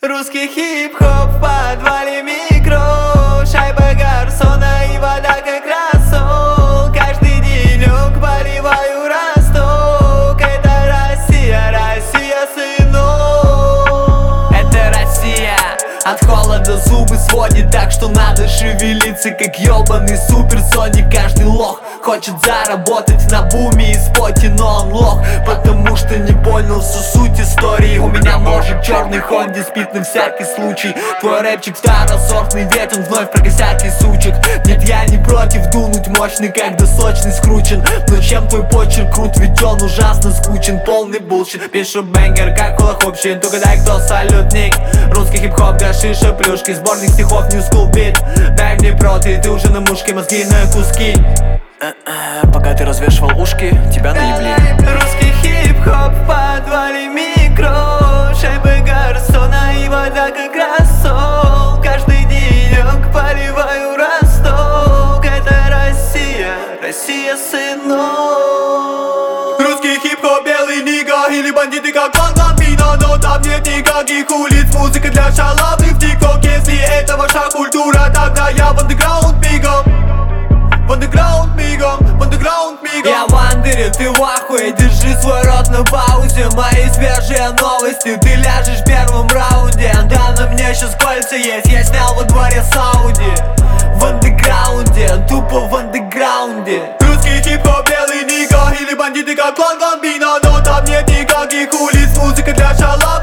Русский хип-хоп в подвале микро, шайба гарсона и вода как рассол. Каждый денек поливаю росток. Это Россия, Россия, сынок. Это Россия, от холода зубы сводит, так что надо шевелиться, как ёбаный суперсоник. Каждый лох хочет заработать на буме и споте, но он лох, потому что не понял всю суть истории. У меня мужик черный Хонде спит на всякий случай. Твой рэпчик второсортный, ведь он вновь про косяки сучек. Нет, я не против дунуть мощный, когда сочный скручен. Но чем твой почерк крут, ведь он ужасно скучен. Полный булщит, пишу бэнгер, как хулахопщин. Угадай, кто салютник. Русский хип-хоп, гашиша, плюшки, сборник стихов, New School Beat. Дай мне проты, ты уже на мушке, мозги на куски. Пока ты развешивал ушки, тебя наебли. Русский хип-хоп в подвале микро, шайбы гарсона и вода как рассол. Каждый денек поливаю росток. Это Россия, Россия, сынок. Русский хип-хоп, белый нига или бандиты как Ламбина. Но там нет никаких улиц, музыка для шалавы в тикток. Если это ваша культура, тогда я в андеграунд мигом. В андеграунд мигом, в андеграунд мигом. Я вандерю, ты в ахуе, держи свой рот на паузе. Мои свежие новости, ты ляжешь в первом раунде. Да, на мне сейчас кольца есть, я снял во дворе Сауди. В андеграунде, тупо в андеграунде. Русский хип-хоп, белый нига или бандиты как Ламбина. Но там нет никаких улиц, музыка для шала.